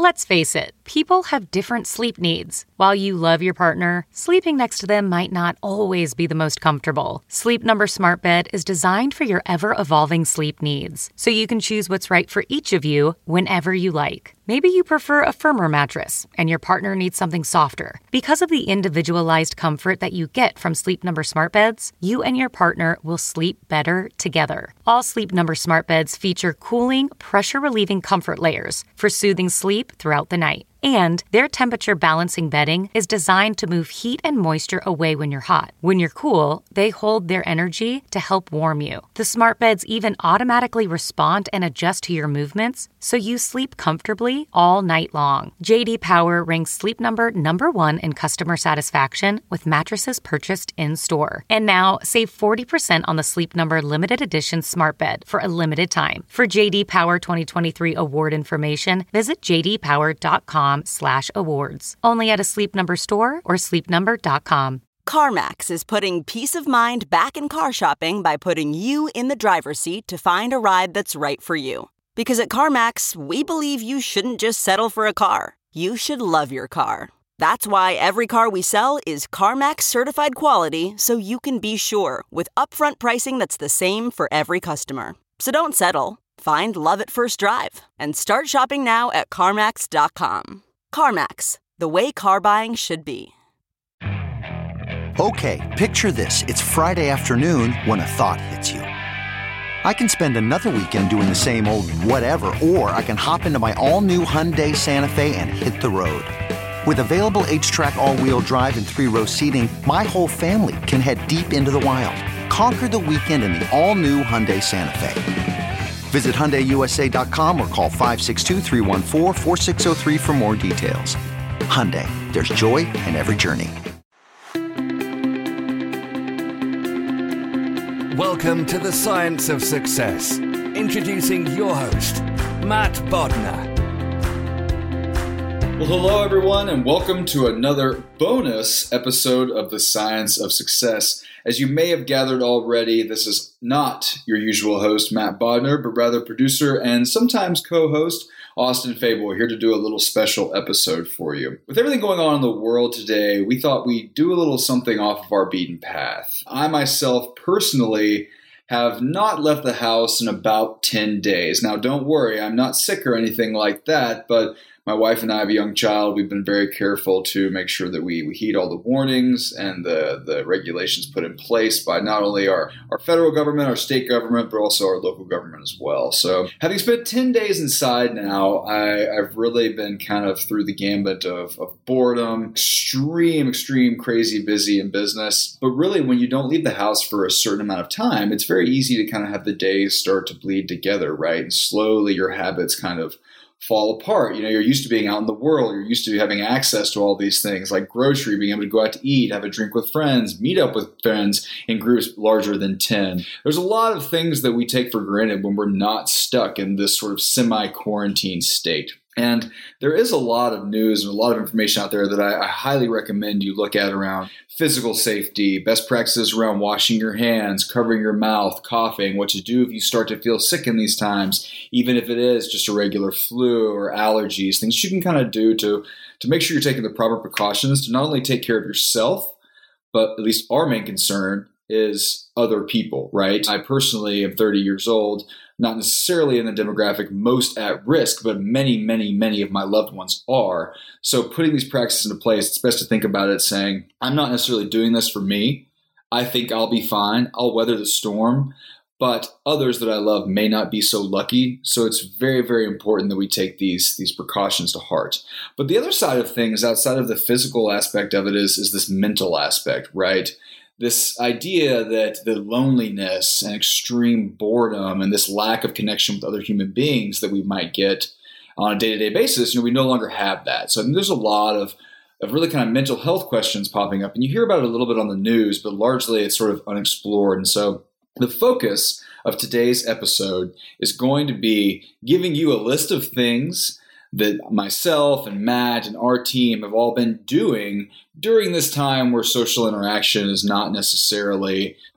Let's face it, people have different sleep needs. While you love your partner, sleeping next to them might not always be the most comfortable. Sleep Number Smart Bed is designed for your ever-evolving sleep needs, so you can choose what's right for each of you whenever you like. Maybe you prefer a firmer mattress, and your partner needs something softer. Because of the individualized comfort that you get from Sleep Number Smart Beds, you and your partner will sleep better together. All Sleep Number Smart Beds feature cooling, pressure-relieving comfort layers for soothing sleep throughout the night. And their temperature balancing bedding is designed to move heat and moisture away when you're hot. When you're cool, they hold their energy to help warm you. The smart beds even automatically respond and adjust to your movements, so you sleep comfortably all night long. J.D. Power ranks Sleep Number #1 in customer satisfaction with mattresses purchased in-store. And now, save 40% on the Sleep Number limited edition smart bed for a limited time. For J.D. Power 2023 award information, visit jdpower.com/awards. Only at a Sleep Number store or sleepnumber.com. CarMax is putting peace of mind back in car shopping by putting you in the driver's seat to find a ride that's right for you. Because at CarMax, we believe you shouldn't just settle for a car. You should love your car. That's why every car we sell is CarMax certified quality, so you can be sure with upfront pricing that's the same for every customer. So don't settle. Find love at first drive and start shopping now at CarMax.com. CarMax, the way car buying should be. Okay, picture this. It's Friday afternoon when a thought hits you. I can spend another weekend doing the same old whatever, or I can hop into my all-new Hyundai Santa Fe and hit the road. With available H-Track all-wheel drive and 3-row seating, my whole family can head deep into the wild. Conquer the weekend in the all-new Hyundai Santa Fe. Visit HyundaiUSA.com or call 562-314-4603 for more details. Hyundai, there's joy in every journey. Welcome to the Science of Success. Introducing your host, Matt Bodnar. Well, hello everyone, and welcome to another bonus episode of the Science of Success. As you may have gathered already, this is not your usual host, Matt Bodnar, but rather producer and sometimes co-host, Austin Fable, here to do a little special episode for you. With everything going on in the world today, we thought we'd do a little something off of our beaten path. I myself personally have not left the house in about 10 days. Now, don't worry, I'm not sick or anything like that, but my wife and I have a young child. We've been very careful to make sure that we heed all the warnings and the regulations put in place by not only our federal government, our state government, but also our local government as well. So having spent 10 days inside now, I've really been kind of through the gambit of boredom, extreme, crazy busy in business. But really, when you don't leave the house for a certain amount of time, it's very easy to kind of have the days start to bleed together, right? And slowly your habits kind of fall apart. You know, you're used to being out in the world. You're used to having access to all these things like grocery, being able to go out to eat, have a drink with friends, meet up with friends in groups larger than 10. There's a lot of things that we take for granted when we're not stuck in this sort of semi-quarantine state. And there is a lot of news and a lot of information out there that I highly recommend you look at around physical safety, best practices around washing your hands, covering your mouth, coughing, what to do if you start to feel sick in these times, even if it is just a regular flu or allergies, things you can kind of do to make sure you're taking the proper precautions to not only take care of yourself, but at least our main concern is other people, right? I personally am 30 years old, not necessarily in the demographic most at risk, but many of my loved ones are. So putting these practices into place, it's best to think about it saying, I'm not necessarily doing this for me. I think I'll be fine. I'll weather the storm. But others that I love may not be so lucky. So it's very important that we take these precautions to heart. But the other side of things, outside of the physical aspect of it, is this mental aspect, right? This idea that the loneliness and extreme boredom and this lack of connection with other human beings that we might get on a day-to-day basis, we no longer have that. So I think there's a lot of really kind of mental health questions popping up. And you hear about it a little bit on the news, but largely it's sort of unexplored. And so the focus of today's episode is going to be giving you a list of things that myself and Matt and our team have all been doing during this time where social interaction is not necessarily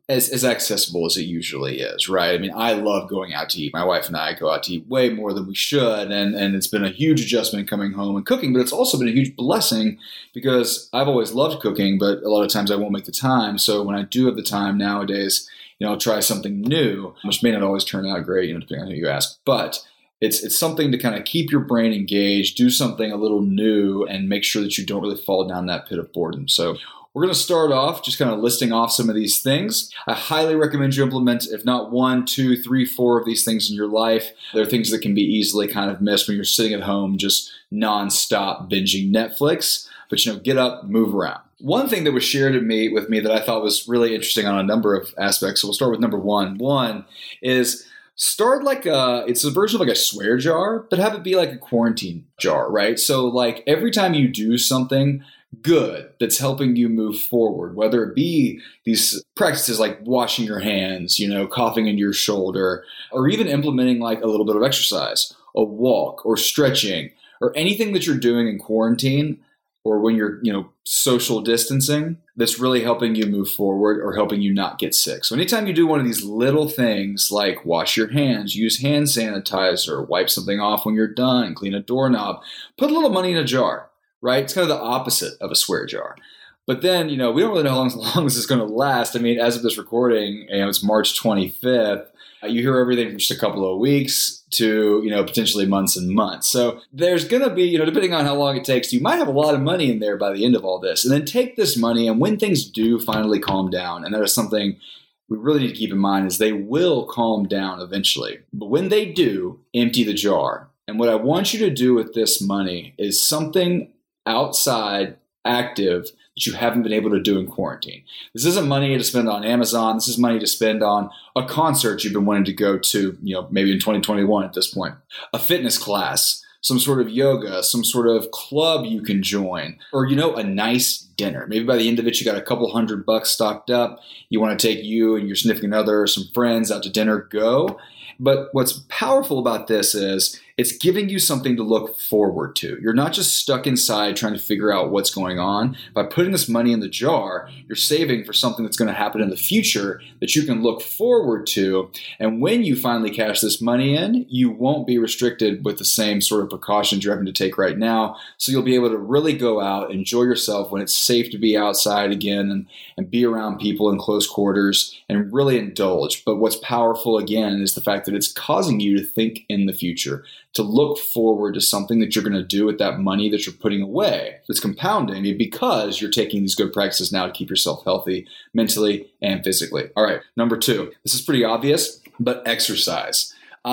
as accessible as it usually is, right? I mean, I love going out to eat. My wife and I go out to eat way more than we should, and it's been a huge adjustment coming home and cooking, but it's also been a huge blessing because I've always loved cooking, but a lot of times I won't make the time. So when I do have the time nowadays, I'll try something new, which may not always turn out great, depending on who you ask, but it's something to kind of keep your brain engaged, do something a little new, and make sure that you don't really fall down that pit of boredom. So we're going to start off just kind of listing off some of these things. I highly recommend you implement, if not 1, 2, 3, 4 of these things in your life. They're things that can be easily kind of missed when you're sitting at home just nonstop binging Netflix. But, get up, move around. One thing that was shared with me that I thought was really interesting on a number of aspects. So we'll start with number one. One is start it's a version of like a swear jar, but have it be like a quarantine jar, right? So like every time you do something good that's helping you move forward, whether it be these practices like washing your hands, coughing into your shoulder, or even implementing like a little bit of exercise, a walk or stretching, or anything that you're doing in quarantine or when you're, social distancing, that's really helping you move forward or helping you not get sick. So anytime you do one of these little things like wash your hands, use hand sanitizer, wipe something off when you're done, clean a doorknob, put a little money in a jar. Right? It's kind of the opposite of a swear jar. But then, we don't really know how long this is going to last. I mean, as of this recording, it's March 25th. You hear everything from just a couple of weeks to, potentially months and months. So there's going to be, depending on how long it takes, you might have a lot of money in there by the end of all this. And then take this money, and when things do finally calm down, and that is something we really need to keep in mind, is they will calm down eventually. But when they do, empty the jar. And what I want you to do with this money is something outside, active, that you haven't been able to do in quarantine. This isn't money to spend on Amazon. This is money to spend on a concert you've been wanting to go to, maybe in 2021 at this point. A fitness class, some sort of yoga, some sort of club you can join, or, a nice dinner. Maybe by the end of it, you got a couple $100 stocked up. You want to take you and your significant other or some friends out to dinner, go. But what's powerful about this is it's giving you something to look forward to. You're not just stuck inside trying to figure out what's going on. By putting this money in the jar, you're saving for something that's going to happen in the future that you can look forward to. And when you finally cash this money in, you won't be restricted with the same sort of precautions you're having to take right now. So you'll be able to really go out, enjoy yourself when it's safe to be outside again and be around people in close quarters and really indulge. But what's powerful again is the fact that it's causing you to think in the future, to look forward to something that you're going to do with that money that you're putting away that's compounding because you're taking these good practices now to keep yourself healthy mentally and physically. All right, number 2. This is pretty obvious, but exercise.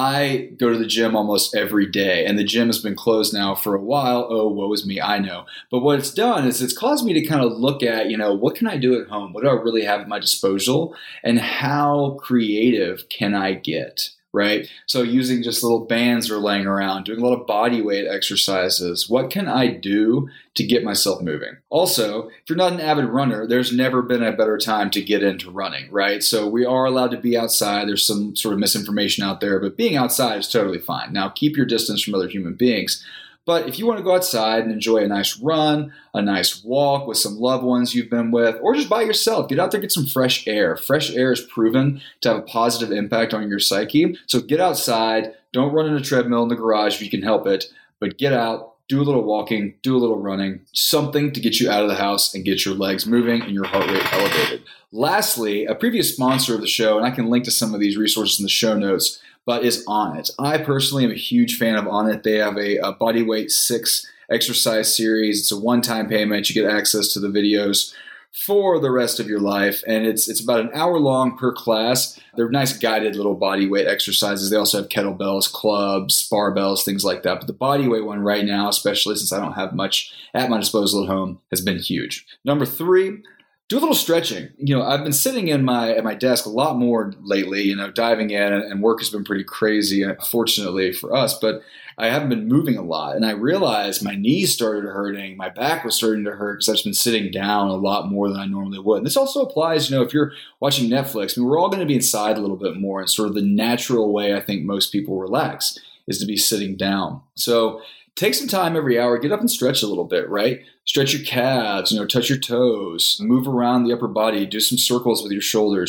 I go to the gym almost every day, and the gym has been closed now for a while. Oh, woe is me, I know. But what it's done is it's caused me to kind of look at, what can I do at home? What do I really have at my disposal? And how creative can I get? Right? So using just little bands that are laying around, doing a lot of body weight exercises. What can I do to get myself moving? Also, if you're not an avid runner, there's never been a better time to get into running, right? So we are allowed to be outside. There's some sort of misinformation out there, but being outside is totally fine. Now, keep your distance from other human beings. But if you want to go outside and enjoy a nice run, a nice walk with some loved ones you've been with, or just by yourself, get out there, get some fresh air. Fresh air is proven to have a positive impact on your psyche. So get outside. Don't run in a treadmill in the garage if you can help it, but get out, do a little walking, do a little running, something to get you out of the house and get your legs moving and your heart rate elevated. Lastly, a previous sponsor of the show, and I can link to some of these resources in the show notes, but is Onnit. I personally am a huge fan of Onnit. They have a Bodyweight 6 exercise series. It's a one-time payment. You get access to the videos for the rest of your life, and it's about an hour long per class. They're nice guided little bodyweight exercises. They also have kettlebells, clubs, barbells, things like that. But the bodyweight one right now, especially since I don't have much at my disposal at home, has been huge. Number 3, do a little stretching. I've been sitting at my desk a lot more lately, diving in, and work has been pretty crazy, fortunately for us, but I haven't been moving a lot. And I realized my knees started hurting, my back was starting to hurt because I've just been sitting down a lot more than I normally would. And this also applies, if you're watching Netflix, we're all going to be inside a little bit more, and sort of the natural way I think most people relax is to be sitting down. So take some time every hour, get up and stretch a little bit, right? Stretch your calves, touch your toes, move around the upper body, do some circles with your shoulders.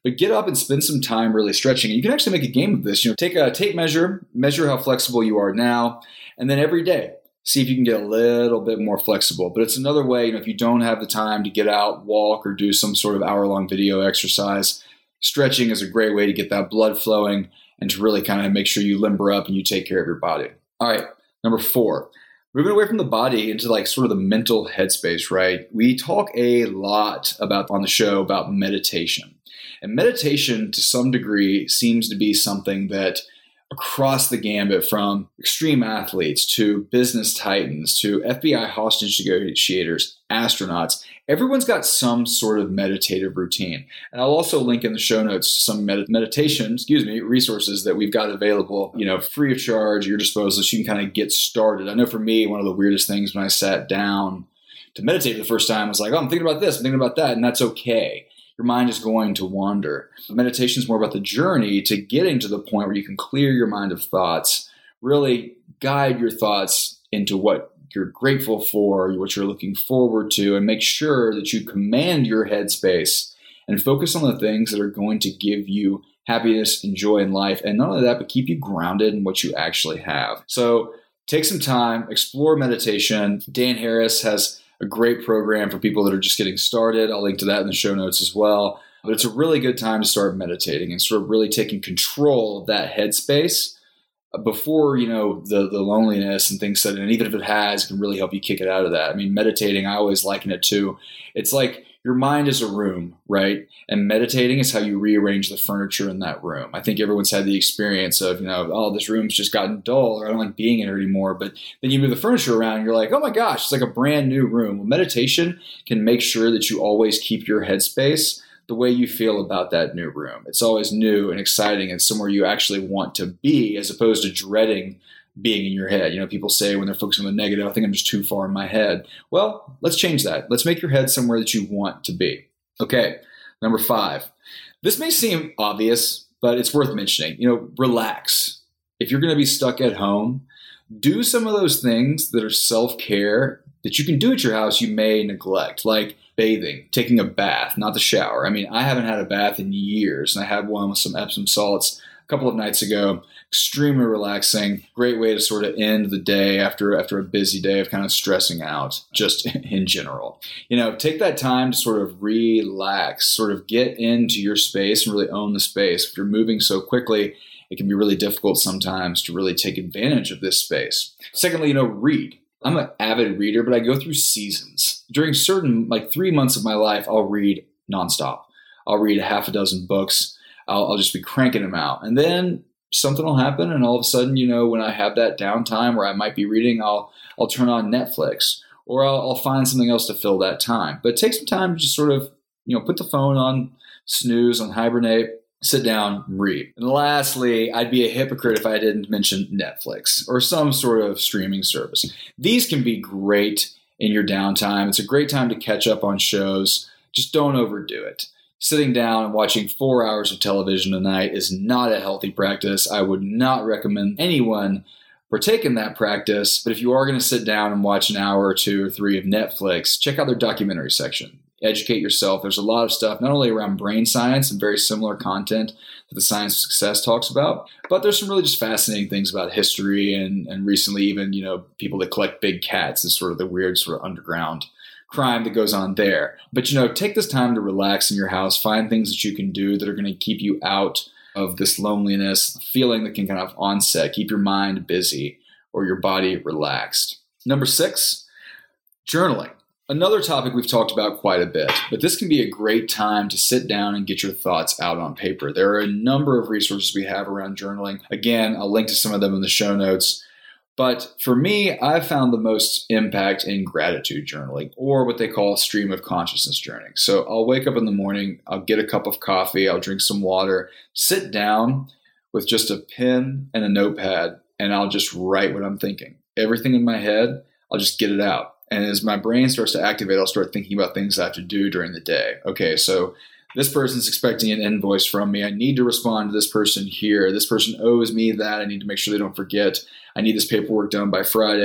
But get up and spend some time really stretching. And you can actually make a game of this. Take a tape measure how flexible you are now, and then every day, see if you can get a little bit more flexible. But it's another way, if you don't have the time to get out, walk, or do some sort of hour-long video exercise, stretching is a great way to get that blood flowing and to really kind of make sure you limber up and you take care of your body. All right, number 4, moving away from the body into sort of the mental headspace, right? We talk a lot on the show about meditation. And meditation, to some degree, seems to be something that across the gambit, from extreme athletes to business titans to FBI hostage negotiators, astronauts, everyone's got some sort of meditative routine. And I'll also link in the show notes some meditation resources that we've got available, free of charge at your disposal, so you can kind of get started. I know for me, one of the weirdest things when I sat down to meditate for the first time was I'm thinking about this, I'm thinking about that, and that's okay. Your mind is going to wander. Meditation is more about the journey to getting to the point where you can clear your mind of thoughts, really guide your thoughts into what you're grateful for, what you're looking forward to, and make sure that you command your headspace and focus on the things that are going to give you happiness and joy in life. And not only that, but keep you grounded in what you actually have. So take some time, explore meditation. Dan Harris has a great program for people that are just getting started. I'll link to that in the show notes as well. But it's a really good time to start meditating and sort of really taking control of that headspace before, the loneliness and things set in. And even if it has, it can really help you kick it out of that. I mean, meditating, I always liken it to, it's like your mind is a room, right? And meditating is how you rearrange the furniture in that room. I think everyone's had the experience of, this room's just gotten dull, or I don't like being in it anymore. But then you move the furniture around and you're like, oh my gosh, it's like a brand new room. Well, meditation can make sure that you always keep your headspace the way you feel about that new room. It's always new and exciting and somewhere you actually want to be, as opposed to dreading being in your head. People say when they're focusing on the negative, I think I'm just too far in my head. Well, let's change that. Let's make your head somewhere that you want to be. Okay, number 5. This may seem obvious, but it's worth mentioning. Relax. If you're going to be stuck at home, do some of those things that are self-care that you can do at your house you may neglect, like bathing, taking a bath, not the shower. I mean, I haven't had a bath in years, and I had one with some Epsom salts a couple of nights ago. Extremely relaxing, great way to sort of end the day after a busy day of kind of stressing out, just in general. Take that time to sort of relax, sort of get into your space and really own the space. If you're moving so quickly, it can be really difficult sometimes to really take advantage of this space. Secondly, read. I'm an avid reader, but I go through seasons. During certain, 3 months of my life, I'll read nonstop. I'll read a half a dozen books. I'll just be cranking them out. And then something will happen, and all of a sudden, when I have that downtime where I might be reading, I'll turn on Netflix, or I'll find something else to fill that time. But take some time to just sort of, put the phone on snooze, on hibernate, sit down, read. And lastly, I'd be a hypocrite if I didn't mention Netflix or some sort of streaming service. These can be great in your downtime. It's a great time to catch up on shows. Just don't overdo it. Sitting down and watching 4 hours of television a night is not a healthy practice. I would not recommend anyone partake in that practice. But if you are going to sit down and watch an hour or 2 or 3 of Netflix, check out their documentary section. Educate yourself. There's a lot of stuff, not only around brain science and very similar content that the Science of Success talks about, but there's some really just fascinating things about history and recently even, people that collect big cats is sort of the weird sort of underground crime that goes on there. But, take this time to relax in your house, find things that you can do that are going to keep you out of this loneliness, feeling that can kind of onset, keep your mind busy or your body relaxed. Number 6, journaling. Another topic we've talked about quite a bit, but this can be a great time to sit down and get your thoughts out on paper. There are a number of resources we have around journaling. Again, I'll link to some of them in the show notes. But for me, I've found the most impact in gratitude journaling, or what they call stream of consciousness journaling. So I'll wake up in the morning, I'll get a cup of coffee, I'll drink some water, sit down with just a pen and a notepad, and I'll just write what I'm thinking. Everything in my head, I'll just get it out. And as my brain starts to activate, I'll start thinking about things I have to do during the day. Okay, so this person's expecting an invoice from me. I need to respond to this person here. This person owes me that. I need to make sure they don't forget. I need this paperwork done by Friday.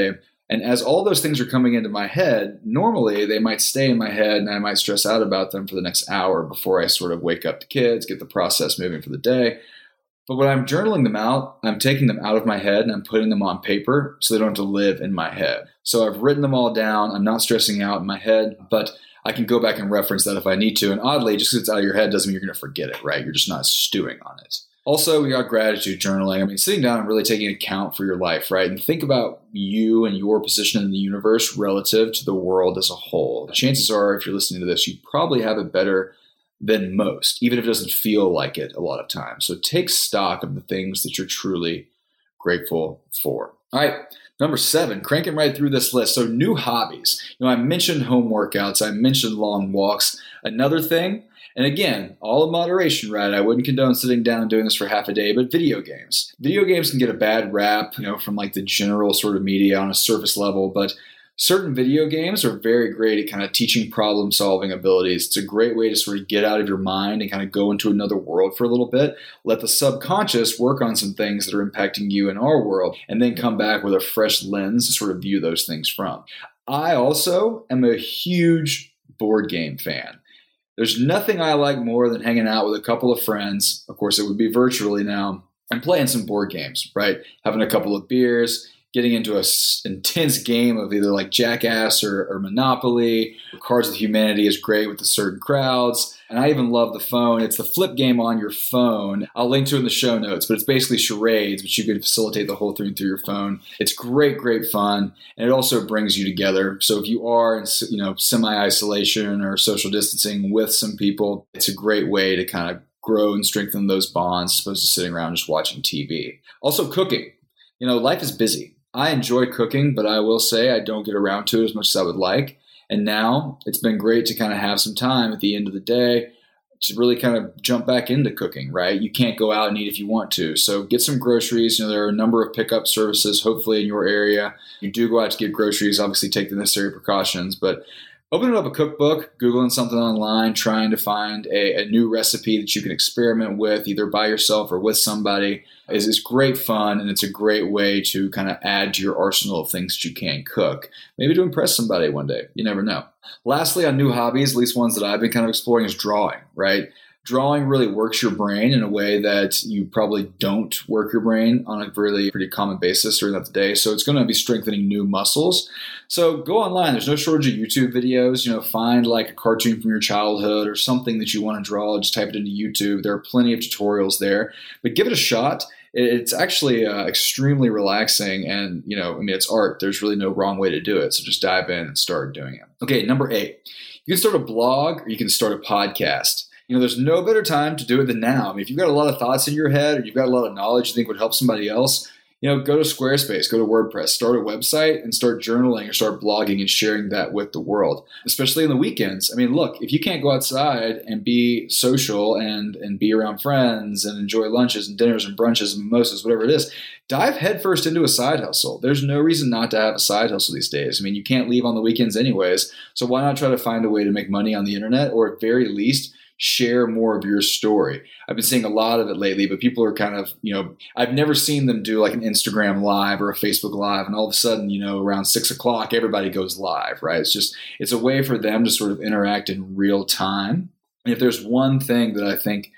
And as all those things are coming into my head, normally they might stay in my head and I might stress out about them for the next hour before I sort of wake up the kids, get the process moving for the day. But when I'm journaling them out, I'm taking them out of my head and I'm putting them on paper so they don't have to live in my head. So I've written them all down. I'm not stressing out in my head, but I can go back and reference that if I need to. And oddly, just because it's out of your head doesn't mean you're going to forget it, right? You're just not stewing on it. Also, we got gratitude journaling. I mean, sitting down and really taking account for your life, right? And think about you and your position in the universe relative to the world as a whole. Chances are, if you're listening to this, you probably have it better than most, even if it doesn't feel like it a lot of times. So take stock of the things that you're truly grateful for. All right. Number 7, cranking right through this list. So new hobbies. I mentioned home workouts. I mentioned long walks. Another thing, and again, all in moderation, right? I wouldn't condone sitting down and doing this for half a day, but video games. Video games can get a bad rap, from like the general sort of media on a surface level, but certain video games are very great at kind of teaching problem-solving abilities. It's a great way to sort of get out of your mind and kind of go into another world for a little bit, let the subconscious work on some things that are impacting you in our world, and then come back with a fresh lens to sort of view those things from. I also am a huge board game fan. There's nothing I like more than hanging out with a couple of friends. Of course, it would be virtually now, and playing some board games, right? Having a couple of beers, getting into an intense game of either like Jackass or Monopoly. Cards of Humanity is great with the certain crowds. And I even love the phone. It's the flip game on your phone. I'll link to it in the show notes, but it's basically charades, but you can facilitate the whole thing through your phone. It's great, great fun. And it also brings you together. So if you are in, semi-isolation or social distancing with some people, it's a great way to kind of grow and strengthen those bonds as opposed to sitting around just watching TV. Also cooking. Life is busy. I enjoy cooking, but I will say I don't get around to it as much as I would like. And now it's been great to kind of have some time at the end of the day to really kind of jump back into cooking, right? You can't go out and eat if you want to. So get some groceries. There are a number of pickup services, hopefully in your area. You do go out to get groceries, obviously take the necessary precautions, but opening up a cookbook, Googling something online, trying to find a new recipe that you can experiment with, either by yourself or with somebody, is great fun, and it's a great way to kind of add to your arsenal of things that you can cook. Maybe to impress somebody one day. You never know. Lastly, on new hobbies, at least ones that I've been kind of exploring, is drawing, right? Drawing really works your brain in a way that you probably don't work your brain on a really pretty common basis during the day. So it's going to be strengthening new muscles. So go online. There's no shortage of YouTube videos. Find like a cartoon from your childhood or something that you want to draw. Just type it into YouTube. There are plenty of tutorials there. But give it a shot. It's actually extremely relaxing, and it's art. There's really no wrong way to do it. So just dive in and start doing it. Okay, number 8. You can start a blog or you can start a podcast. There's no better time to do it than now. I mean, if you've got a lot of thoughts in your head or you've got a lot of knowledge you think would help somebody else, go to Squarespace, go to WordPress, start a website and start journaling or start blogging and sharing that with the world, especially in the weekends. I mean, look, if you can't go outside and be social and be around friends and enjoy lunches and dinners and brunches and mimosas, whatever it is, dive headfirst into a side hustle. There's no reason not to have a side hustle these days. I mean, you can't leave on the weekends anyways. So why not try to find a way to make money on the internet, or at very least, share more of your story. I've been seeing a lot of it lately, but people are kind of, I've never seen them do like an Instagram live or a Facebook live, and all of a sudden, around 6 o'clock, everybody goes live, right? It's a way for them to sort of interact in real time. And if there's one thing that I think,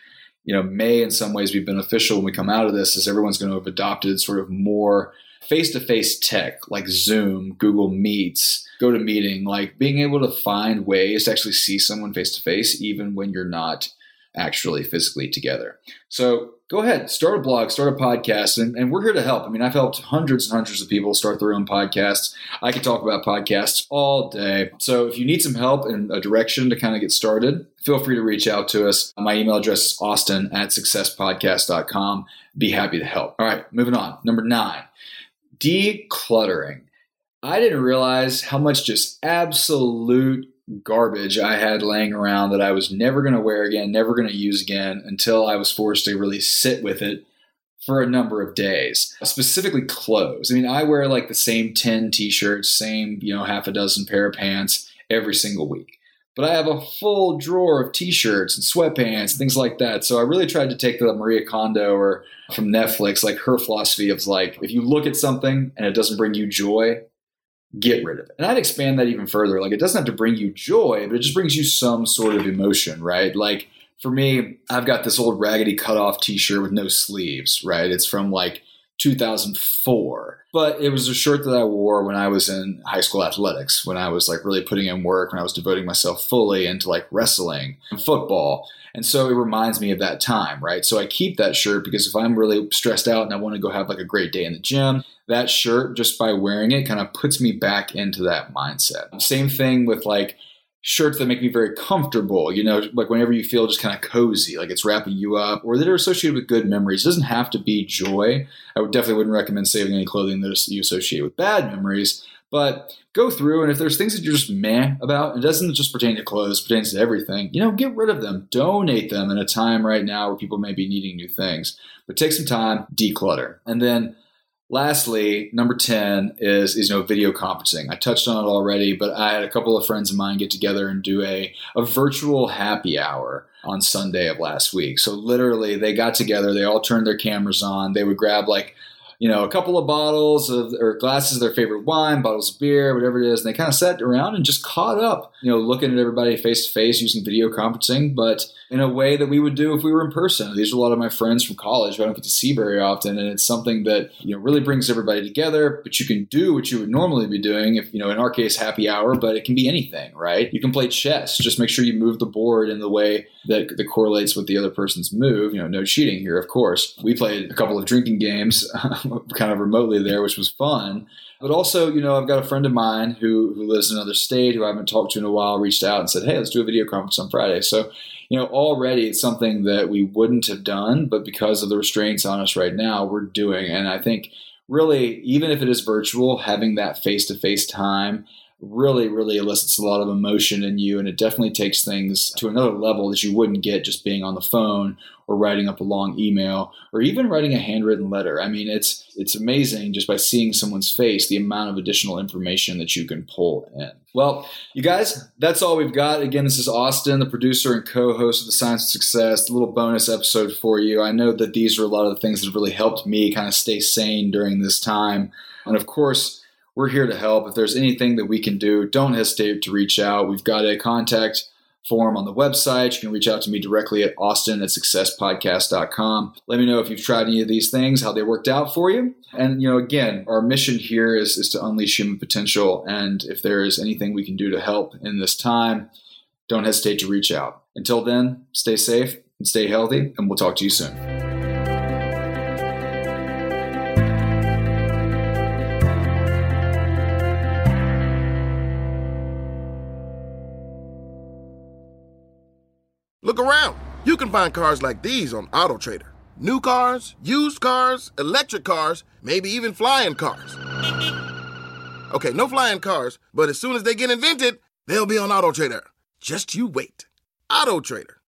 may in some ways be beneficial when we come out of this, is everyone's going to have adopted sort of more face-to-face tech like Zoom, Google Meets, GoToMeeting, like being able to find ways to actually see someone face-to-face even when you're not actually physically together. So go ahead, start a blog, start a podcast, and we're here to help. I mean, I've helped hundreds and hundreds of people start their own podcasts. I could talk about podcasts all day. So if you need some help and a direction to kind of get started, feel free to reach out to us. My email address is austin@successpodcast.com. Be happy to help. All right, moving on. Number 9. Decluttering. I didn't realize how much just absolute garbage I had laying around that I was never going to wear again, never going to use again, until I was forced to really sit with it for a number of days. Specifically clothes. I mean, I wear like the same 10 t-shirts, same, half a dozen pair of pants every single week. But I have a full drawer of t-shirts and sweatpants, things like that. So I really tried to take the Maria Kondo or from Netflix, like her philosophy of like, if you look at something and it doesn't bring you joy, get rid of it. And I'd expand that even further. Like, it doesn't have to bring you joy, but it just brings you some sort of emotion, right? Like, for me, I've got this old raggedy cutoff t-shirt with no sleeves, right? It's from like 2004, but it was a shirt that I wore when I was in high school athletics, when I was like really putting in work, when I was devoting myself fully into like wrestling and football. And so it reminds me of that time, right? So I keep that shirt because if I'm really stressed out and I want to go have like a great day in the gym, that shirt, just by wearing it, kind of puts me back into that mindset. Same thing with like shirts that make me very comfortable, you know, like whenever you feel just kind of cozy, like it's wrapping you up, or that are associated with good memories. It doesn't have to be joy. I definitely wouldn't recommend saving any clothing that you associate with bad memories, but go through, and if there's things that you're just meh about, it doesn't just pertain to clothes, it pertains to everything, you know, get rid of them, donate them in a time right now where people may be needing new things. But take some time, declutter. And then lastly, number 10 is video conferencing. I touched on it already, but I had a couple of friends of mine get together and do a virtual happy hour on Sunday of last week. So literally they got together, they all turned their cameras on, they would grab like, you know, a couple of bottles of, or glasses of their favorite wine, bottles of beer, whatever it is. And they kind of sat around and just caught up, you know, looking at everybody face to face using video conferencing, but in a way that we would do if we were in person. These are a lot of my friends from college who I don't get to see very often. And it's something that, you know, really brings everybody together, but you can do what you would normally be doing if, you know, in our case, happy hour, but it can be anything, right? You can play chess. Just make sure you move the board in the way that correlates with the other person's move. You know, no cheating here, of course. We played a couple of drinking games kind of remotely there, which was fun. But also, you know, I've got a friend of mine who lives in another state who I haven't talked to in a while, reached out and said, hey, let's do a video conference on Friday. So, you know, already it's something that we wouldn't have done, but because of the restraints on us right now, we're doing. And I think really, even if it is virtual, having that face-to-face time really, really elicits a lot of emotion in you. And it definitely takes things to another level that you wouldn't get just being on the phone or writing up a long email or even writing a handwritten letter. I mean, it's amazing just by seeing someone's face, the amount of additional information that you can pull in. Well, you guys, that's all we've got. Again, this is Austin, the producer and co-host of The Science of Success, a little bonus episode for you. I know that these are a lot of the things that have really helped me kind of stay sane during this time. And of course, we're here to help. If there's anything that we can do, don't hesitate to reach out. We've got a contact form on the website. You can reach out to me directly at austin@successpodcast.com. Let me know if you've tried any of these things, how they worked out for you. And, you know, again, our mission here is to unleash human potential. And if there is anything we can do to help in this time, don't hesitate to reach out. Until then, stay safe and stay healthy, and we'll talk to you soon. Look around. You can find cars like these on AutoTrader. New cars, used cars, electric cars, maybe even flying cars. Okay, no flying cars, but as soon as they get invented, they'll be on AutoTrader. Just you wait. AutoTrader.